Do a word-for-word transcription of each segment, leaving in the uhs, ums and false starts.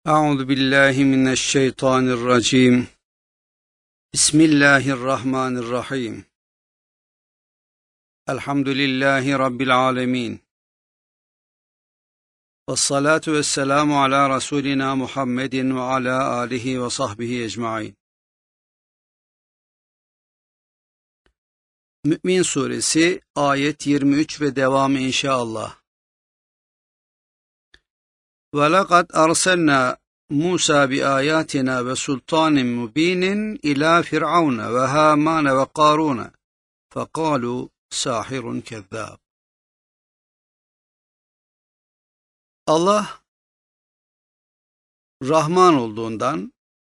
Euzu billahi mineşşeytanirracim. Bismillahirrahmanirrahim. Elhamdülillahi rabbil alamin. Vessalatu vesselamu ala rasulina Muhammedin ve ala alihi ve sahbihi ecmaîn. Mü'min suresi ayet yirmi üç ve devamı inşallah. وَلَقَدْ أَرْسَلْنَا مُوسَى بِآيَاتِنَا وَسُلْطَانٍ مُبِينٍ إِلَى فِرْعَوْنَ وَهَامَانَ وَقَارُونَ فَقَالُوا سَاحِرٌ كَذَّابٌ. Allah Rahman olduğundan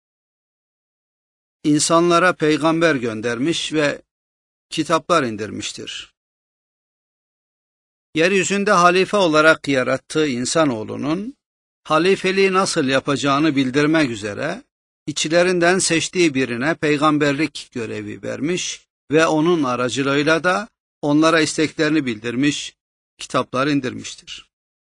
insanlara peygamber göndermiş ve kitaplar indirmiştir. Yeryüzünde halife olarak yarattığı insanoğlunun halifeliği nasıl yapacağını bildirmek üzere içlerinden seçtiği birine peygamberlik görevi vermiş ve onun aracılığıyla da onlara isteklerini bildirmiş, kitaplar indirmiştir.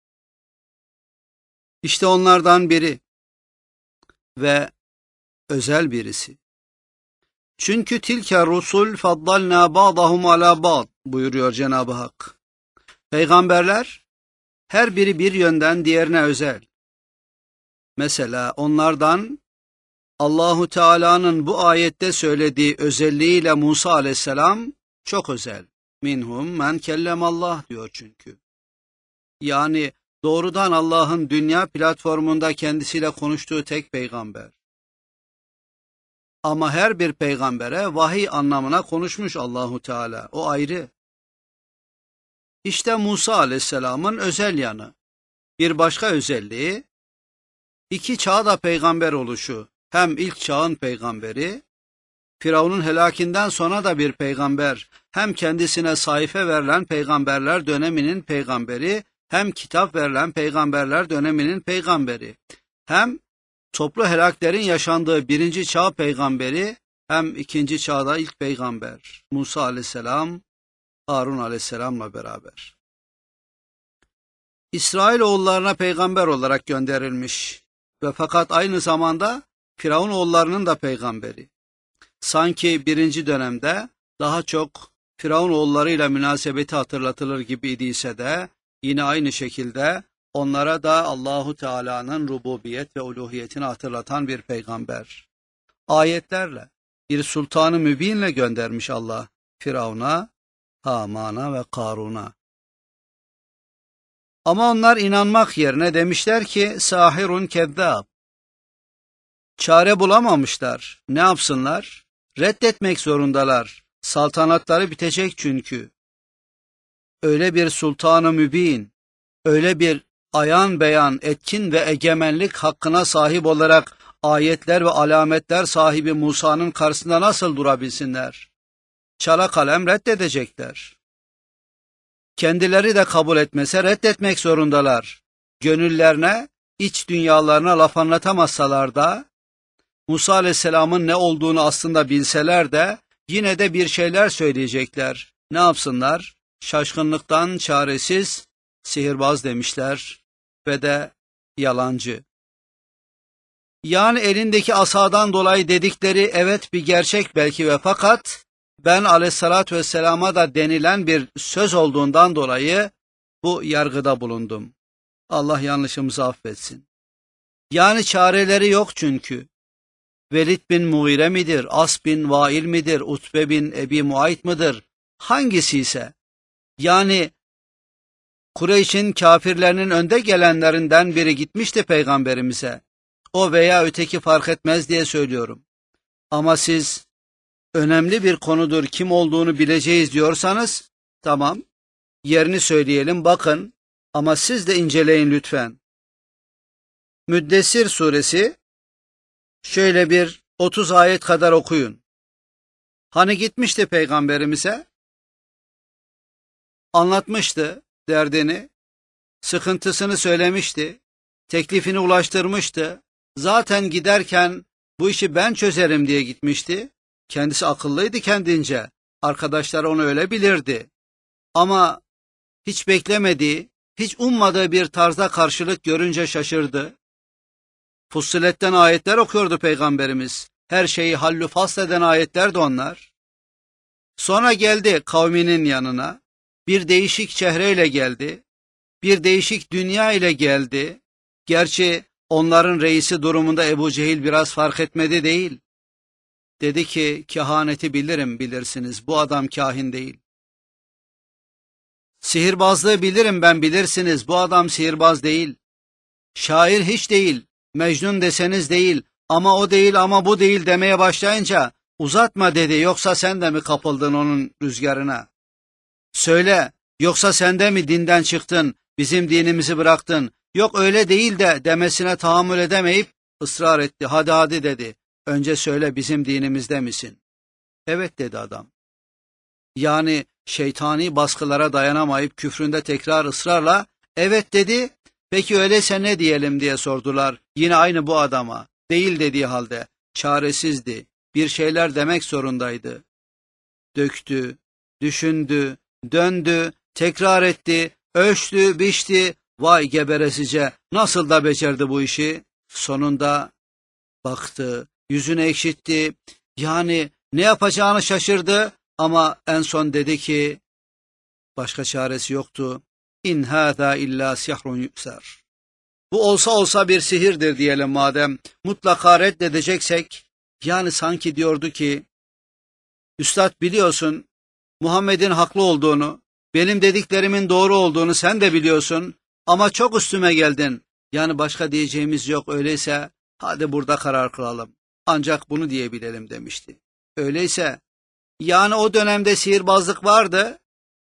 İşte onlardan biri ve özel birisi. Çünkü tilke rusul faddalna ba'dahum ala ba'd buyuruyor Cenab-ı Hak. Peygamberler her biri bir yönden diğerine özel. Mesela onlardan Allahu Teala'nın bu ayette söylediği özelliğiyle Musa aleyhisselam çok özel. Minhum men kellemallah diyor çünkü. Yani doğrudan Allah'ın dünya platformunda kendisiyle konuştuğu tek peygamber. Ama her bir peygambere vahiy anlamına konuşmuş Allahu Teala. O ayrı. İşte Musa aleyhisselamın özel yanı. Bir başka özelliği, iki çağda peygamber oluşu. Hem ilk çağın peygamberi, Firavun'un helakinden sonra da bir peygamber, hem kendisine sayfe verilen peygamberler döneminin peygamberi, hem kitap verilen peygamberler döneminin peygamberi, hem toplu helaklerin yaşandığı birinci çağ peygamberi, hem ikinci çağda ilk peygamber, Musa aleyhisselam, Harun aleyhisselamla beraber. İsrailoğullarına peygamber olarak gönderilmiş ve fakat aynı zamanda Firavun oğullarının da peygamberi. Sanki birinci dönemde daha çok Firavun oğullarıyla münasebeti hatırlatılır gibi idiyse de yine aynı şekilde onlara da Allahu Teala'nın rububiyet ve uluhiyetini hatırlatan bir peygamber. Ayetlerle, bir sultanı mübinle göndermiş Allah Firavun'a, Haman'a ve Karun'a. Ama onlar inanmak yerine demişler ki sahirun kezzab. Çare bulamamışlar. Ne yapsınlar? Reddetmek zorundalar. Saltanatları bitecek çünkü. Öyle bir sultanı mübin, öyle bir ayan beyan, etkin ve egemenlik hakkına sahip olarak ayetler ve alametler sahibi Musa'nın karşısında nasıl durabilsinler? Çala kalem reddedecekler. Kendileri de kabul etmese reddetmek zorundalar. Gönüllerine, iç dünyalarına laf anlatamazsalar da, Musa aleyhisselamın ne olduğunu aslında bilseler de, yine de bir şeyler söyleyecekler. Ne yapsınlar? Şaşkınlıktan çaresiz, sihirbaz demişler ve de yalancı. Yani elindeki asadan dolayı dedikleri evet bir gerçek belki ve fakat, ben aleyhissalatü vesselama da denilen bir söz olduğundan dolayı bu yargıda bulundum. Allah yanlışımızı affetsin. Yani çareleri yok çünkü. Velid bin Mughire midir, As bin Vail midir, Utbe bin Ebi Muayt mıdır? Hangisi ise, yani Kureyş'in kafirlerinin önde gelenlerinden biri gitmişti peygamberimize. O veya öteki fark etmez diye söylüyorum. Ama siz önemli bir konudur, kim olduğunu bileceğiz diyorsanız, tamam, yerini söyleyelim, bakın, ama siz de inceleyin lütfen. Müddessir suresi, şöyle bir otuz ayet kadar okuyun. Hani gitmişti peygamberimize, anlatmıştı derdini, sıkıntısını söylemişti, teklifini ulaştırmıştı, zaten giderken bu işi ben çözerim diye gitmişti. Kendisi akıllıydı kendince. Arkadaşlar onu öyle bilirdi. Ama hiç beklemediği, hiç ummadığı bir tarzda karşılık görünce şaşırdı. Fussilet'ten ayetler okuyordu Peygamberimiz. Her şeyi hallü fasleden ayetlerdi onlar. Sonra geldi kavminin yanına. Bir değişik çehreyle geldi. Bir değişik dünya ile geldi. Gerçi onların reisi durumunda Ebu Cehil biraz fark etmedi değil. Dedi ki, kehaneti bilirim bilirsiniz, bu adam kahin değil. Sihirbazlığı bilirim ben bilirsiniz, bu adam sihirbaz değil. Şair hiç değil, Mecnun deseniz değil, ama o değil ama bu değil demeye başlayınca, uzatma dedi, yoksa sen de mi kapıldın onun rüzgarına? Söyle, yoksa sen de mi dinden çıktın, bizim dinimizi bıraktın, yok öyle değil de demesine tahammül edemeyip ısrar etti, hadi hadi dedi, önce söyle bizim dinimizde misin? Evet dedi adam. Yani şeytani baskılara dayanamayıp küfründe tekrar ısrarla evet dedi. Peki öyleyse ne diyelim diye sordular. Yine aynı bu adama. Değil dediği halde çaresizdi. Bir şeyler demek zorundaydı. Döktü, düşündü, döndü, tekrar etti, ölçtü, biçti. Vay geberesice nasıl da becerdi bu işi. Sonunda baktı, yüzünü ekşitti. Yani ne yapacağını şaşırdı. Ama en son dedi ki, başka çaresi yoktu. İn hâzâ illâ sihrun yü'ser. Bu olsa olsa bir sihirdir diyelim madem. Mutlaka reddedeceksek, yani sanki diyordu ki, Üstad biliyorsun, Muhammed'in haklı olduğunu, benim dediklerimin doğru olduğunu sen de biliyorsun. Ama çok üstüme geldin. Yani başka diyeceğimiz yok, öyleyse hadi burada karar kılalım. Ancak bunu diyebilelim demişti. Öyleyse, yani o dönemde sihirbazlık vardı.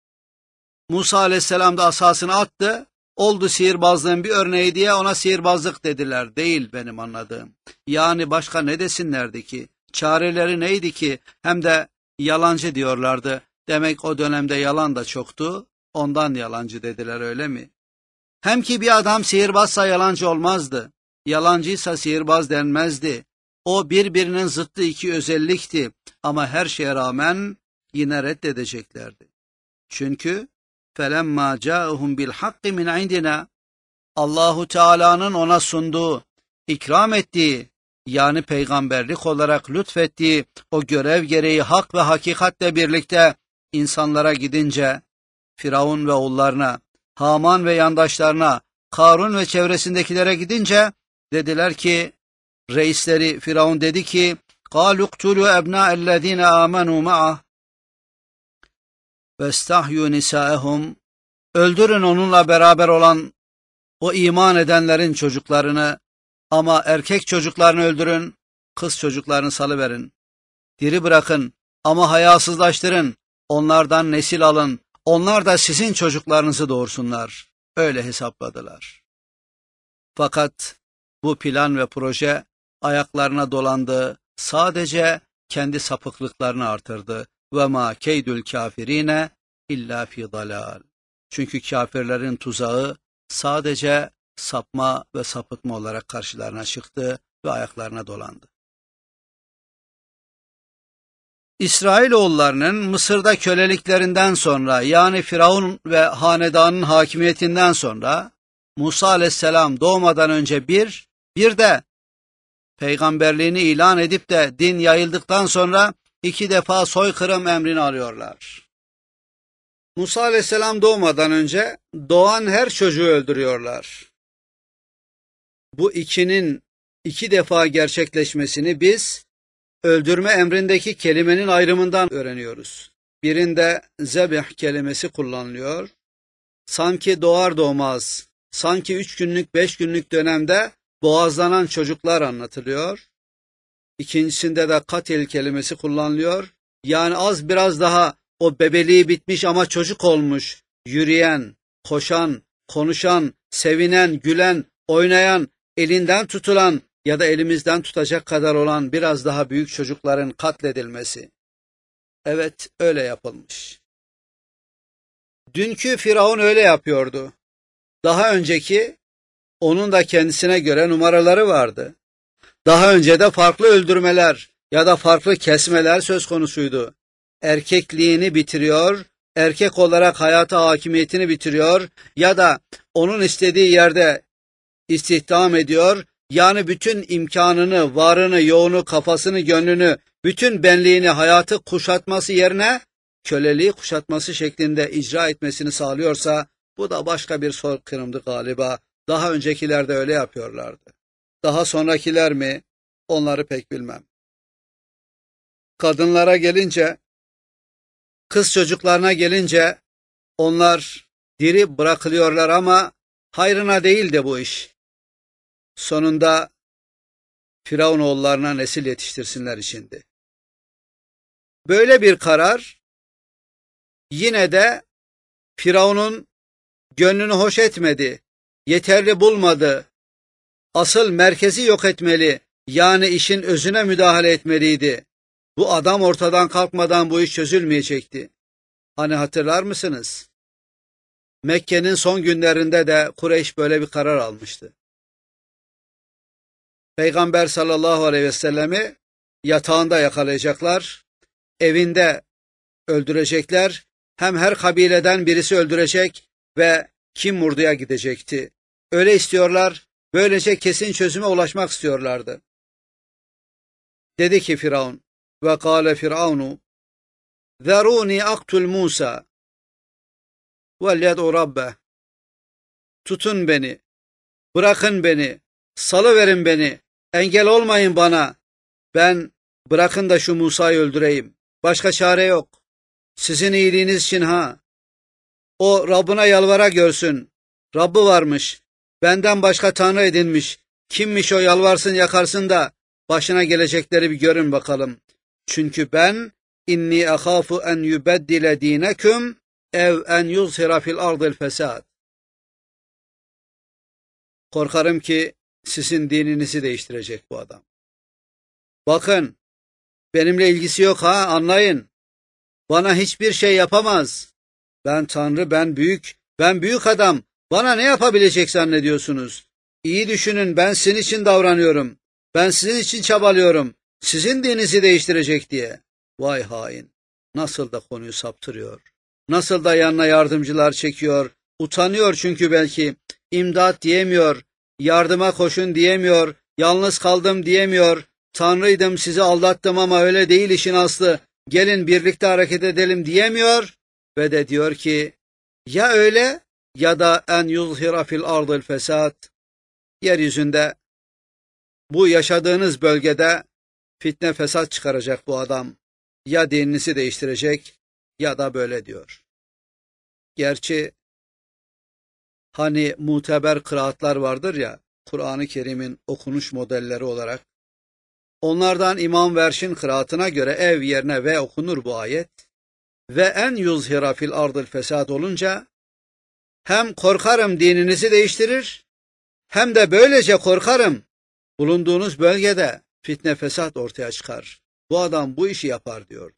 Musa aleyhisselam da asasını attı. Oldu sihirbazlığın bir örneği diye ona sihirbazlık dediler. Değil benim anladığım. Yani başka ne desinlerdi ki? Çareleri neydi ki? Hem de yalancı diyorlardı. Demek o dönemde yalan da çoktu. Ondan yalancı dediler, öyle mi? Hem ki bir adam sihirbazsa yalancı olmazdı. Yalancıysa sihirbaz denmezdi. O birbirinin zıttı iki özellikti. Ama her şeye rağmen yine reddedeceklerdi. Çünkü فَلَمَّا جَاءُهُمْ بِالْحَقِّ مِنْ عِنْدِنَا Allahu Teala'nın ona sunduğu, ikram ettiği, yani peygamberlik olarak lütfettiği o görev gereği hak ve hakikatle birlikte insanlara gidince, Firavun ve oğullarına, Haman ve yandaşlarına, Karun ve çevresindekilere gidince dediler ki, reisleri Firavun dedi ki, قَالُوا اقْتُلُوا اَبْنَاءَ الَّذ۪ينَ آمَنُوا مَعَهُ وَاسْتَحْيُوا نِسَاءَهُمْ Öldürün onunla beraber olan o iman edenlerin çocuklarını, ama erkek çocuklarını öldürün, kız çocuklarını salıverin. Diri bırakın ama hayasızlaştırın, onlardan nesil alın, onlar da sizin çocuklarınızı doğursunlar. Öyle hesapladılar. Fakat bu plan ve proje ayaklarına dolandı, sadece kendi sapıklıklarını artırdı. Ve ma keydül kafirine illa fi dalal. Çünkü kafirlerin tuzağı sadece sapma ve sapıtma olarak karşılarına çıktı ve ayaklarına dolandı. İsrailoğullarının Mısır'da köleliklerinden sonra, yani Firavun ve hanedanın hakimiyetinden sonra, Musa aleyhisselam doğmadan önce bir, bir de peygamberliğini ilan edip de din yayıldıktan sonra iki defa soykırım emrini alıyorlar. Musa aleyhisselam doğmadan önce doğan her çocuğu öldürüyorlar. Bu ikinin iki defa gerçekleşmesini biz öldürme emrindeki kelimenin ayrımından öğreniyoruz. Birinde zebih kelimesi kullanılıyor. Sanki doğar doğmaz, sanki üç günlük beş günlük dönemde boğazlanan çocuklar anlatılıyor. İkincisinde de katil kelimesi kullanılıyor. Yani az biraz daha o bebeliği bitmiş ama çocuk olmuş, yürüyen, koşan, konuşan, sevinen, gülen, oynayan, elinden tutulan ya da elimizden tutacak kadar olan biraz daha büyük çocukların katledilmesi. Evet, öyle yapılmış. Dünkü Firavun öyle yapıyordu. Daha önceki, onun da kendisine göre numaraları vardı. Daha önce de farklı öldürmeler ya da farklı kesmeler söz konusuydu. Erkekliğini bitiriyor, erkek olarak hayata hakimiyetini bitiriyor ya da onun istediği yerde istihdam ediyor Yani bütün imkanını, varını, yoğunu, kafasını, gönlünü, bütün benliğini, hayatı kuşatması yerine köleliği kuşatması şeklinde icra etmesini sağlıyorsa bu da başka bir soykırımdı galiba. Daha öncekiler de öyle yapıyorlardı. Daha sonrakiler mi? Onları pek bilmem. Kadınlara gelince, kız çocuklarına gelince onlar diri bırakılıyorlar ama hayrına değil de bu iş. Sonunda Firavun oğullarına nesil yetiştirsinler içindi. Böyle bir karar yine de Firavun'un gönlünü hoş etmedi, yeterli bulmadı. Asıl merkezi yok etmeli, yani işin özüne müdahale etmeliydi. Bu adam ortadan kalkmadan bu iş çözülmeyecekti. Hani hatırlar mısınız? Mekke'nin son günlerinde de Kureyş böyle bir karar almıştı. Peygamber sallallahu aleyhi ve sellemi yatağında yakalayacaklar, evinde öldürecekler, hem her kabileden birisi öldürecek ve kim murduya gidecekti. Öyle istiyorlar, böylece kesin çözüme ulaşmak istiyorlardı. Dedi ki Firavun, ve kâle Firavunu, zerûni aktul Musa, velyed'u rabbeh. Tutun beni, bırakın beni, salıverin beni, engel olmayın bana. Ben bırakın da şu Musa'yı öldüreyim. Başka çare yok. Sizin iyiliğiniz için ha. O Rabbına yalvara görsün. Rabbi varmış. Benden başka tanrı edinmiş. Kimmiş o, yalvarsın yakarsın da başına gelecekleri bir görün bakalım. Çünkü ben inni ahafu en yubeddile dineküm ev en yuzhira fil ardil fesad. Korkarım ki sizin dininizi değiştirecek bu adam. Bakın, benimle ilgisi yok ha, anlayın. Bana hiçbir şey yapamaz. Ben Tanrı, ben büyük, ben büyük adam. Bana ne yapabilecek zannediyorsunuz? İyi düşünün, ben sizin için davranıyorum. Ben sizin için çabalıyorum. Sizin dininizi değiştirecek diye. Vay hain! Nasıl da konuyu saptırıyor. Nasıl da yanına yardımcılar çekiyor. Utanıyor çünkü belki. İmdat diyemiyor. Yardıma koşun diyemiyor. Yalnız kaldım diyemiyor. Tanrıydım, sizi aldattım ama öyle değil işin aslı. Gelin birlikte hareket edelim diyemiyor. Ve de diyor ki, ya öyle ya da en yuzhira fil ardil fesad. Yeryüzünde, bu yaşadığınız bölgede fitne fesat çıkaracak bu adam. Ya dininizi değiştirecek ya da böyle diyor. Gerçi hani muteber kıraatlar vardır ya, Kur'an-ı Kerim'in okunuş modelleri olarak. Onlardan İmam Verş'in kıraatına göre ev yerine ve okunur bu ayet. Ve en yuzhira fil ardil fesad olunca hem korkarım dininizi değiştirir, hem de böylece korkarım bulunduğunuz bölgede fitne fesat ortaya çıkar. Bu adam bu işi yapar diyordu.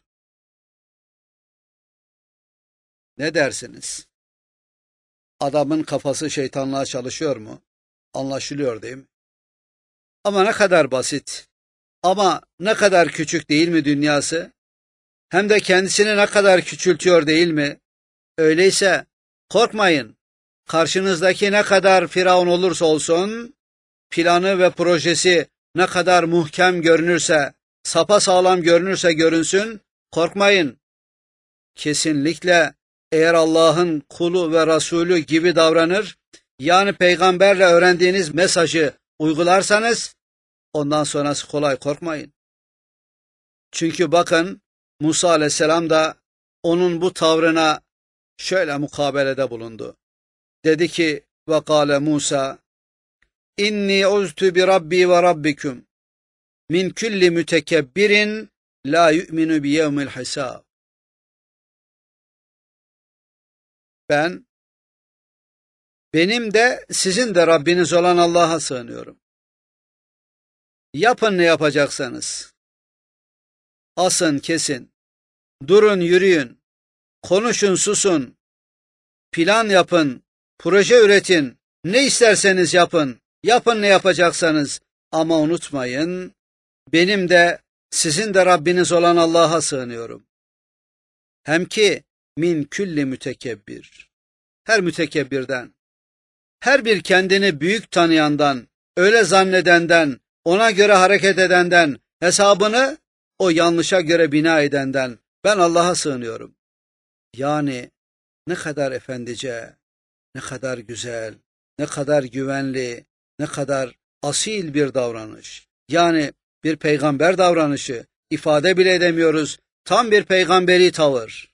Ne dersiniz? Adamın kafası şeytanlığa çalışıyor mu? Anlaşılıyor değil mi? Ama ne kadar basit, ama ne kadar küçük değil mi dünyası? Hem de kendisini ne kadar küçültüyor değil mi? Öyleyse korkmayın. Karşınızdaki ne kadar Firavun olursa olsun, planı ve projesi ne kadar muhkem görünürse, sapasağlam görünürse görünsün, korkmayın. Kesinlikle eğer Allah'ın kulu ve Resulü gibi davranır, yani peygamberle öğrendiğiniz mesajı uygularsanız, ondan sonrası kolay, korkmayın. Çünkü bakın, Musa aleyhisselam da onun bu tavrına şöyle mukabelede bulundu. Dedi ki, ve kâle Musa, inni uztu bi rabbi ve rabbikum min kulli mütekebbirin la yu'minu bi yevmil hisab. Ben, benim de sizin de Rabbiniz olan Allah'a sığınıyorum. Yapın ne yapacaksanız. Asın, kesin. Durun, yürüyün. Konuşun, susun. Plan yapın. Proje üretin. Ne isterseniz yapın. Yapın ne yapacaksanız. Ama unutmayın, benim de sizin de Rabbiniz olan Allah'a sığınıyorum. Hem ki min külli mütekebbir. Her mütekebbirden, her bir kendini büyük tanıyandan, öyle zannedenden, ona göre hareket edenden, hesabını o yanlışa göre bina edenden ben Allah'a sığınıyorum. Yani ne kadar efendice, ne kadar güzel, ne kadar güvenli, ne kadar asil bir davranış. Yani bir peygamber davranışı, ifade bile edemiyoruz. Tam bir peygamberi tavır.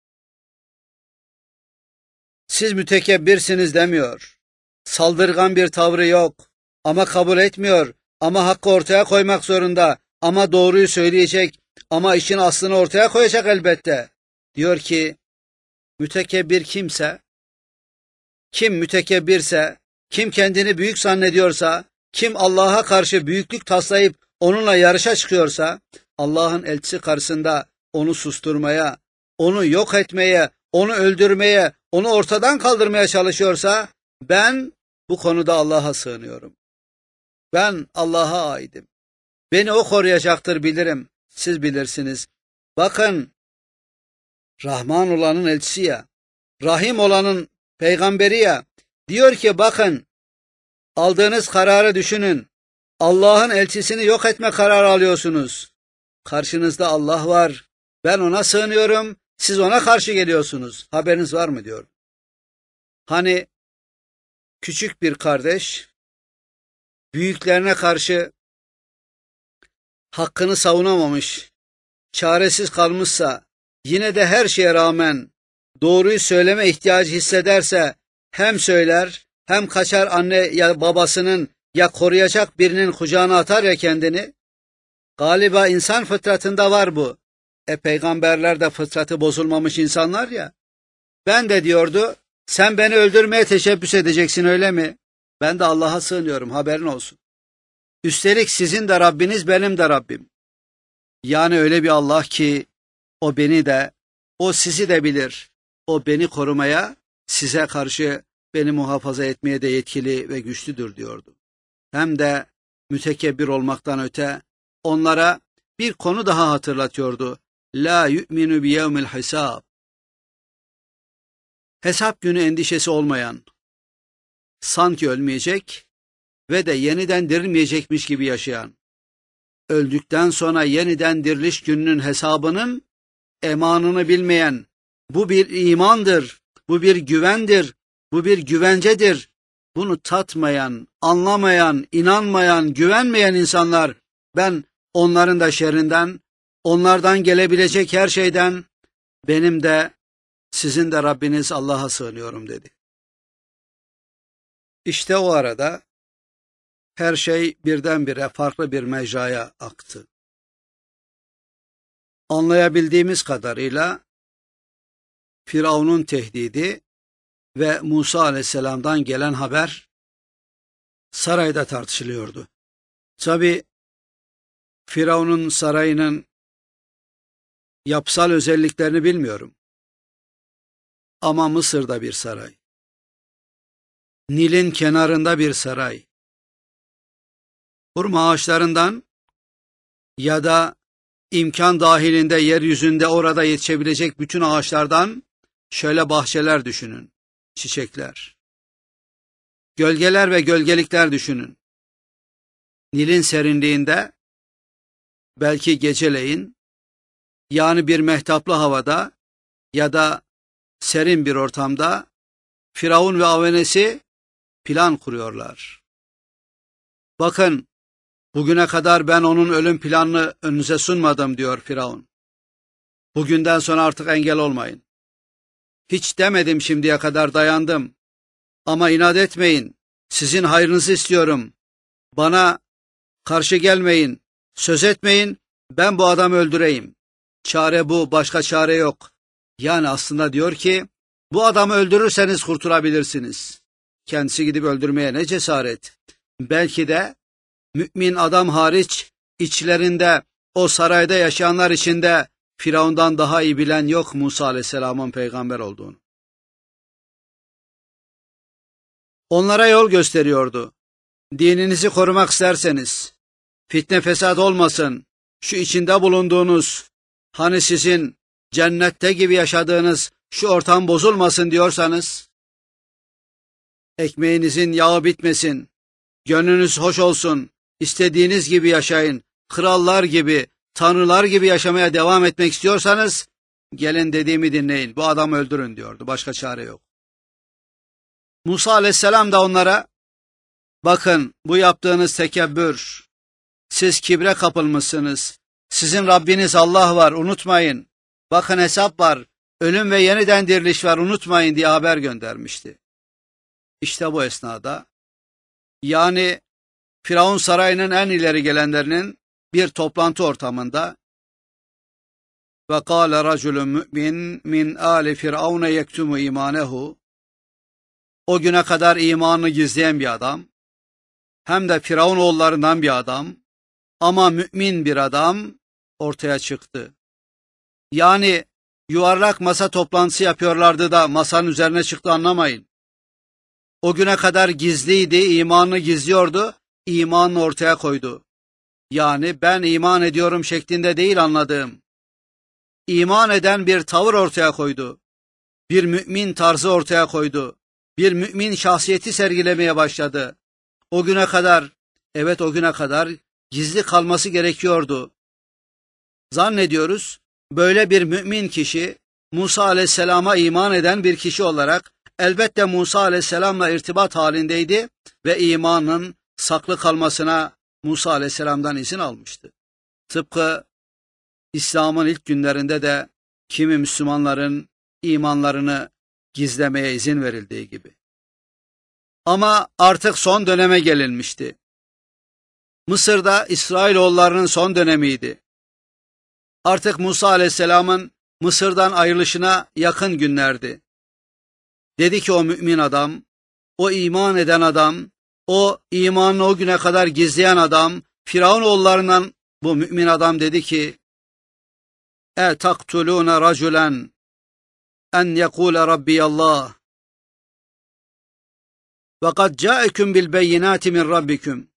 Siz mütekebbirsiniz demiyor. Saldırgan bir tavrı yok. Ama kabul etmiyor. Ama hakkı ortaya koymak zorunda. Ama doğruyu söyleyecek. Ama işin aslını ortaya koyacak elbette. Diyor ki, mütekebbir kimse, kim mütekebbirse, kim kendini büyük zannediyorsa, kim Allah'a karşı büyüklük taslayıp onunla yarışa çıkıyorsa, Allah'ın elçisi karşısında onu susturmaya, onu yok etmeye, onu öldürmeye, onu ortadan kaldırmaya çalışıyorsa, ben bu konuda Allah'a sığınıyorum. Ben Allah'a aidim. Beni o koruyacaktır bilirim. Siz bilirsiniz. Bakın, Rahman olanın elçisi ya, Rahim olanın peygamberi ya, diyor ki bakın, aldığınız kararı düşünün. Allah'ın elçisini yok etme kararı alıyorsunuz. Karşınızda Allah var. Ben ona sığınıyorum. Siz ona karşı geliyorsunuz. Haberiniz var mı diyor. Hani küçük bir kardeş büyüklerine karşı hakkını savunamamış, çaresiz kalmışsa, yine de her şeye rağmen doğruyu söyleme ihtiyacı hissederse hem söyler hem kaçar anne ya babasının ya koruyacak birinin kucağına atar ya kendini. Galiba insan fıtratında var bu. E peygamberler de fıtratı bozulmamış insanlar ya. Ben de diyordu, sen beni öldürmeye teşebbüs edeceksin öyle mi? Ben de Allah'a sığınıyorum, haberin olsun. Üstelik sizin de Rabbiniz benim de Rabbim. Yani öyle bir Allah ki o beni de, o sizi de bilir. O beni korumaya, size karşı beni muhafaza etmeye de yetkili ve güçlüdür diyordu. Hem de mütekebbir olmaktan öte onlara bir konu daha hatırlatıyordu. La yu'minu bi yevmil hisab. Hesap günü endişesi olmayan, sanki ölmeyecek ve de yeniden dirilmeyecekmiş gibi yaşayan, öldükten sonra yeniden diriliş gününün hesabının emanını bilmeyen, bu bir imandır, bu bir güvendir, bu bir güvencedir. Bunu tatmayan, anlamayan, inanmayan, güvenmeyen insanlar, ben onların da şerrinden, onlardan gelebilecek her şeyden, benim de sizin de Rabbiniz Allah'a sığınıyorum dedi. İşte o arada her şey birdenbire farklı bir mecraya aktı. Anlayabildiğimiz kadarıyla Firavun'un tehdidi ve Musa Aleyhisselam'dan gelen haber sarayda tartışılıyordu. Tabi Firavun'un sarayının yapısal özelliklerini bilmiyorum. Ama Mısır'da bir saray. Nil'in kenarında bir saray. Hurma ağaçlarından ya da imkan dahilinde yeryüzünde orada yetişebilecek bütün ağaçlardan şöyle bahçeler düşünün, çiçekler. Gölgeler ve gölgelikler düşünün. Nil'in serinliğinde, belki geceleyin, yani bir mehtaplı havada ya da serin bir ortamda Firavun ve avenesi plan kuruyorlar. Bakın, bugüne kadar ben onun ölüm planını önünüze sunmadım diyor Firavun. Bugünden sonra artık engel olmayın. Hiç demedim şimdiye kadar dayandım. Ama inat etmeyin. Sizin hayrınızı istiyorum. Bana karşı gelmeyin. Söz etmeyin. Ben bu adamı öldüreyim. Çare bu, başka çare yok. Yani aslında diyor ki, bu adamı öldürürseniz kurtulabilirsiniz. Kendisi gidip öldürmeye ne cesaret. Belki de mümin adam hariç içlerinde o sarayda yaşayanlar içinde Firavundan daha iyi bilen yok Musa Aleyhisselam'ın peygamber olduğunu. Onlara yol gösteriyordu. Dininizi korumak isterseniz, fitne fesat olmasın, şu içinde bulunduğunuz, hani sizin cennette gibi yaşadığınız şu ortam bozulmasın diyorsanız, ekmeğinizin yağı bitmesin, gönlünüz hoş olsun, istediğiniz gibi yaşayın, krallar gibi, tanrılar gibi yaşamaya devam etmek istiyorsanız, gelin dediğimi dinleyin, bu adamı öldürün diyordu, başka çare yok. Musa aleyhisselam da onlara, bakın bu yaptığınız tekebbür, siz kibre kapılmışsınız, sizin Rabbiniz Allah var, unutmayın, bakın hesap var, ölüm ve yeniden diriliş var, unutmayın diye haber göndermişti. İşte bu esnada, yani Firavun sarayının en ileri gelenlerinin bir toplantı ortamında ve kâle raculun mü'min min âli firavune yektumu imanehu, o güne kadar imanını gizleyen bir adam, hem de Firavun oğullarından bir adam ama mümin bir adam ortaya çıktı. Yani yuvarlak masa toplantısı yapıyorlardı da masanın üzerine çıktı anlamayın. O güne kadar gizliydi, imanını gizliyordu, imanını ortaya koydu. Yani ben iman ediyorum şeklinde değil anladığım. İman eden bir tavır ortaya koydu. Bir mümin tarzı ortaya koydu. Bir mümin şahsiyeti sergilemeye başladı. O güne kadar, evet o güne kadar gizli kalması gerekiyordu. Zannediyoruz böyle bir mümin kişi Musa aleyhisselama iman eden bir kişi olarak elbette Musa aleyhisselamla irtibat halindeydi ve imanın saklı kalmasına Musa aleyhisselamdan izin almıştı. Tıpkı İslam'ın ilk günlerinde de kimi Müslümanların imanlarını gizlemeye izin verildiği gibi. Ama artık son döneme gelinmişti. Mısır'da İsrailoğullarının son dönemiydi. Artık Musa aleyhisselamın Mısır'dan ayrılışına yakın günlerdi. Dedi ki o mümin adam, o iman eden adam, o imanını o güne kadar gizleyen adam, Firavun oğullarından bu mümin adam dedi ki, E taktulûne raculen en yekûle rabbiyallah ve kad câeküm bil beyinâti min rabbiküm.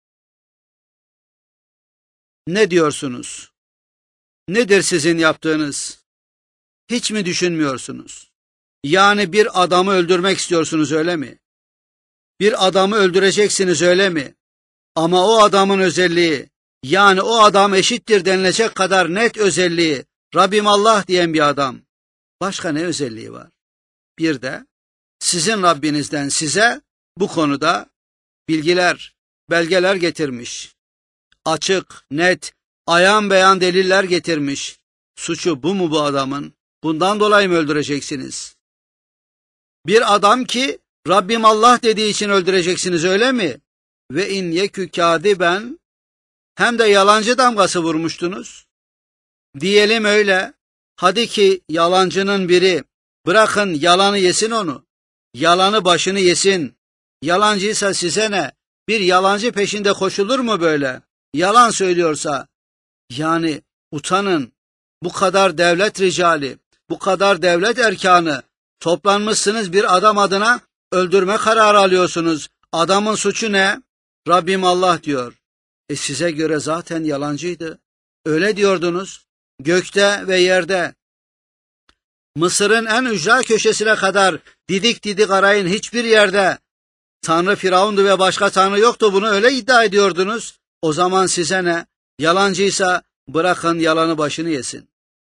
Ne diyorsunuz? Nedir sizin yaptığınız? Hiç mi düşünmüyorsunuz? Yani bir adamı öldürmek istiyorsunuz öyle mi? Bir adamı öldüreceksiniz öyle mi? Ama o adamın özelliği, yani o adam eşittir denilecek kadar net özelliği, Rabbim Allah diyen bir adam. Başka ne özelliği var? Bir de sizin Rabbinizden size bu konuda bilgiler, belgeler getirmiş. Açık, net, ayan beyan deliller getirmiş. Suçu bu mu bu adamın? Bundan dolayı mı öldüreceksiniz? Bir adam ki Rabbim Allah dediği için öldüreceksiniz öyle mi? Ve in yekü kâdiben, hem de yalancı damgası vurmuştunuz. Diyelim öyle. Hadi ki yalancının biri, bırakın yalanı yesin onu. Yalanı başını yesin. Yalancıysa size ne? Bir yalancı peşinde koşulur mu böyle? Yalan söylüyorsa. Yani utanın. Bu kadar devlet ricali, bu kadar devlet erkanı, toplanmışsınız bir adam adına öldürme kararı alıyorsunuz. Adamın suçu ne? Rabbim Allah diyor. E size göre zaten yalancıydı. Öyle diyordunuz. Gökte ve yerde. Mısır'ın en ücra köşesine kadar didik didik arayın, hiçbir yerde Tanrı Firavun'du ve başka Tanrı yoktu, bunu öyle iddia ediyordunuz. O zaman size ne? Yalancıysa bırakın yalanı başını yesin.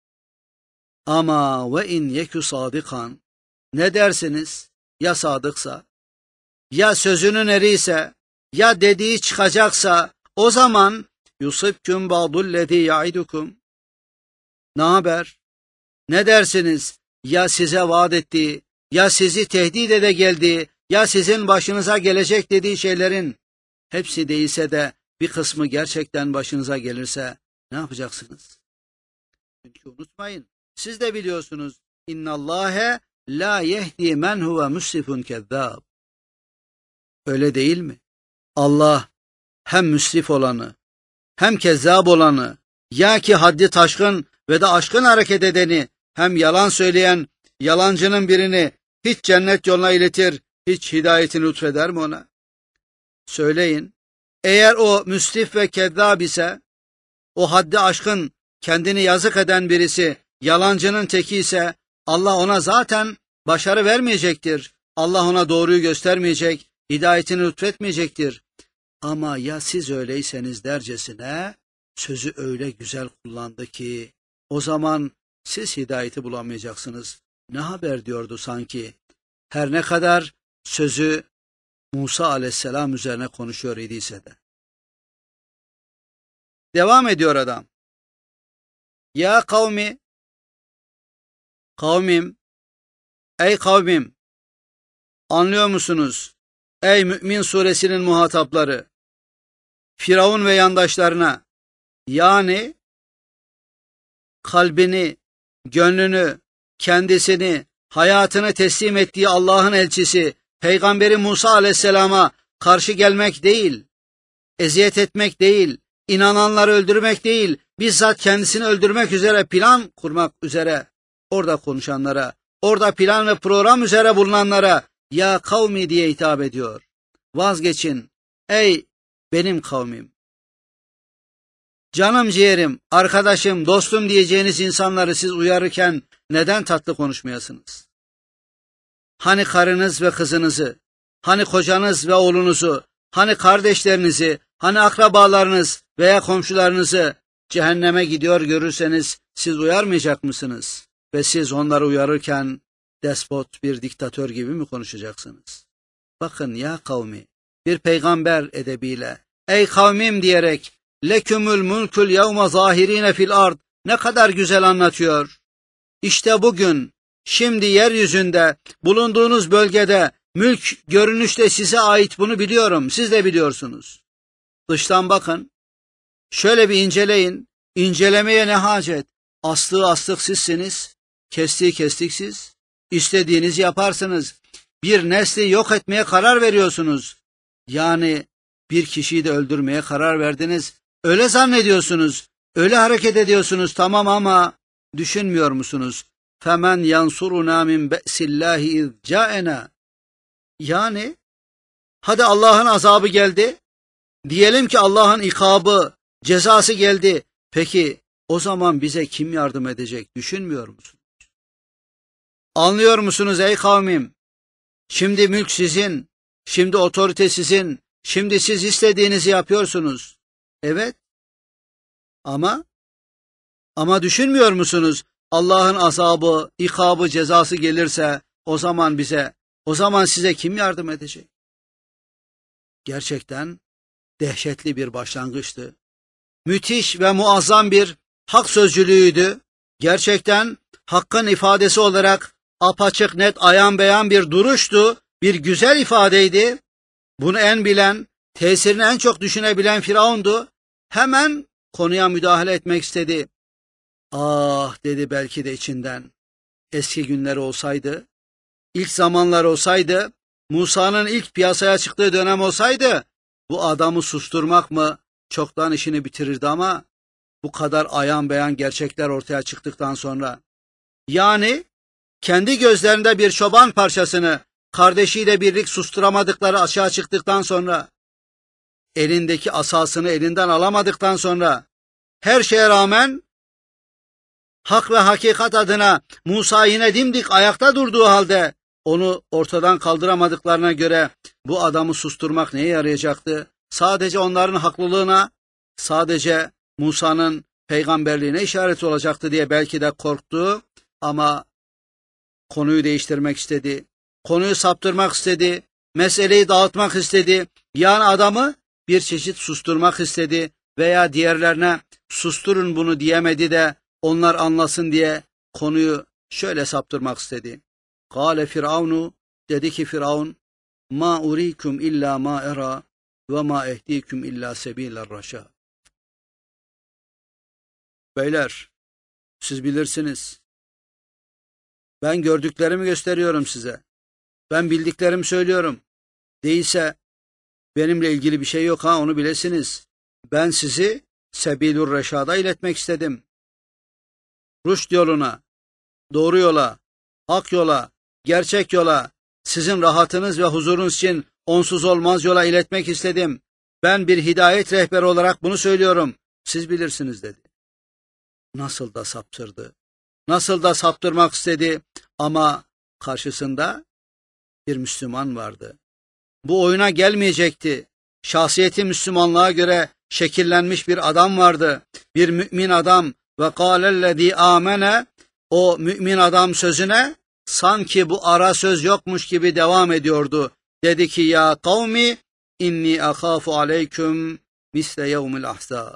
Ama ve in yekü sadikan, ne dersiniz? Ya sadıksa, ya sözünün eriyse, ya dediği çıkacaksa, o zaman yusibküm ba'dullezî ya'idukum. Ne haber? Ne dersiniz? Ya size vaat ettiği, ya sizi tehdit ede geldiği, ya sizin başınıza gelecek dediği şeylerin hepsi değilse de bir kısmı gerçekten başınıza gelirse ne yapacaksınız? Çünkü unutmayın, siz de biliyorsunuz, innallâhe la yehdi men huve müsrifun kezzâb. Öyle değil mi? Allah hem müsrif olanı, hem kezzab olanı, ya ki haddi taşkın ve de aşkın hareket edeni, hem yalan söyleyen yalancının birini hiç cennet yoluna iletir, hiç hidayetini lütfeder mi ona? Söyleyin, eğer o müsrif ve kezzab ise, o haddi aşkın, kendini yazık eden birisi, yalancının teki ise, Allah ona zaten başarı vermeyecektir. Allah ona doğruyu göstermeyecek, hidayetini lütfetmeyecektir. Ama ya siz öyleyseniz dercesine sözü öyle güzel kullandı ki o zaman siz hidayeti bulamayacaksınız. Ne haber diyordu sanki. Her ne kadar sözü Musa aleyhisselam üzerine konuşuyor idiyse de. Devam ediyor adam. Ya kavmi, kavmim, ey kavmim, anlıyor musunuz? Ey Mü'min suresinin muhatapları, Firavun ve yandaşlarına, yani kalbini, gönlünü, kendisini, hayatını teslim ettiği Allah'ın elçisi, Peygamberi Musa aleyhisselama karşı gelmek değil, eziyet etmek değil, inananları öldürmek değil, bizzat kendisini öldürmek üzere plan kurmak üzere orada konuşanlara, orada plan ve program üzere bulunanlara ya kavmi diye hitap ediyor. Vazgeçin ey benim kavmim. Canım ciğerim, arkadaşım, dostum diyeceğiniz insanları siz uyarırken neden tatlı konuşmayasınız? Hani karınız ve kızınızı, hani kocanız ve oğlunuzu, hani kardeşlerinizi, hani akrabalarınız veya komşularınızı cehenneme gidiyor görürseniz siz uyarmayacak mısınız? Ve siz onları uyarırken despot bir diktatör gibi mi konuşacaksınız? Bakın ya kavmi, bir peygamber edebiyle, ey kavmim diyerek, lekümül mülkül yevme zahirine fil ard ne kadar güzel anlatıyor. İşte bugün, şimdi yeryüzünde, bulunduğunuz bölgede, mülk görünüşte size ait, bunu biliyorum, siz de biliyorsunuz. Dıştan bakın, şöyle bir inceleyin, incelemeye ne hacet? Astığı astık sizsiniz, kestiği kestik siz, istediğinizi yaparsınız. Bir nesli yok etmeye karar veriyorsunuz. Yani bir kişiyi de öldürmeye karar verdiniz. Öyle zannediyorsunuz, öyle hareket ediyorsunuz, tamam, ama düşünmüyor musunuz? Femen yansuruna min be'sillahi iz ca'ena. Yani hadi Allah'ın azabı geldi. Diyelim ki Allah'ın ikabı, cezası geldi. Peki o zaman bize kim yardım edecek? Düşünmüyor musunuz? Anlıyor musunuz ey kavmim? Şimdi mülk sizin, şimdi otorite sizin, şimdi siz istediğinizi yapıyorsunuz. Evet. Ama ama düşünmüyor musunuz? Allah'ın azabı, ikabı, cezası gelirse o zaman bize, o zaman size kim yardım edecek? Gerçekten dehşetli bir başlangıçtı. Müthiş ve muazzam bir hak sözcülüğüydü. Gerçekten hakkın ifadesi olarak apaçık, net, ayan beyan bir duruştu. Bir güzel ifadeydi. Bunu en bilen, tesirini en çok düşünebilen Firavun'du. Hemen konuya müdahale etmek istedi. Ah dedi belki de içinden. Eski günler olsaydı, ilk zamanlar olsaydı, Musa'nın ilk piyasaya çıktığı dönem olsaydı, bu adamı susturmak mı çoktan işini bitirirdi, ama bu kadar ayan beyan gerçekler ortaya çıktıktan sonra, yani kendi gözlerinde bir çoban parçasını kardeşiyle birlik susturamadıkları açığa çıktıktan sonra, elindeki asasını elinden alamadıktan sonra, her şeye rağmen hak ve hakikat adına Musa yine dimdik ayakta durduğu halde onu ortadan kaldıramadıklarına göre bu adamı susturmak neye yarayacaktı? Sadece onların haklılığına, sadece Musa'nın peygamberliğine işaret olacaktı diye belki de korktu, ama konuyu değiştirmek istedi. Konuyu saptırmak istedi. Meseleyi dağıtmak istedi. Yani adamı bir çeşit susturmak istedi veya diğerlerine susturun bunu diyemedi de onlar anlasın diye konuyu şöyle saptırmak istedi. Kâle Firavunu, dedi ki Firavun, ma urikum illa ma era ve ma ehdikum illa sebiler raşa. Beyler, siz bilirsiniz. Ben gördüklerimi gösteriyorum size. Ben bildiklerimi söylüyorum. Değilse benimle ilgili bir şey yok, ha, onu bilesiniz. Ben sizi sebilur reşada iletmek istedim. Rüşt yoluna, doğru yola, hak yola, gerçek yola, sizin rahatınız ve huzurunuz için onsuz olmaz yola iletmek istedim. Ben bir hidayet rehberi olarak bunu söylüyorum. Siz bilirsiniz dedi. Nasıl da saptırdı. Nasıl da saptırmak istedi, ama karşısında bir Müslüman vardı. Bu oyuna gelmeyecekti. şahsiyeti Müslümanlığa göre şekillenmiş bir adam vardı. Bir mümin adam ve kâlellezî âmene, o mümin adam sözüne sanki bu ara söz yokmuş gibi devam ediyordu. Dedi ki ya kavmi inni ahâfu aleyküm misle yevmil ahzâb.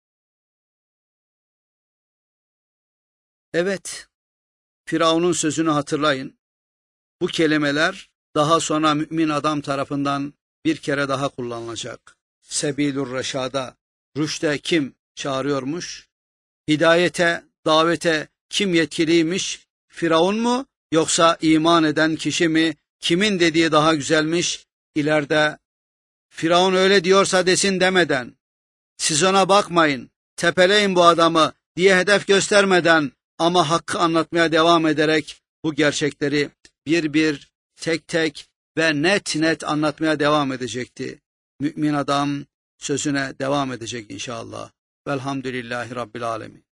Evet, Firavun'un sözünü hatırlayın. Bu kelimeler daha sonra mümin adam tarafından bir kere daha kullanılacak. Sebilur reşada, rüşte kim çağırıyormuş? Hidayete, davete kim yetkiliymiş? Firavun mu yoksa iman eden kişi mi? Kimin dediği daha güzelmiş? İleride Firavun öyle diyorsa desin demeden, siz ona bakmayın, tepeleyin bu adamı diye hedef göstermeden ama hakkı anlatmaya devam ederek bu gerçekleri bir bir, tek tek ve net net anlatmaya devam edecekti. Mümin adam sözüne devam edecek inşallah. Velhamdülillahi Rabbil Alemin.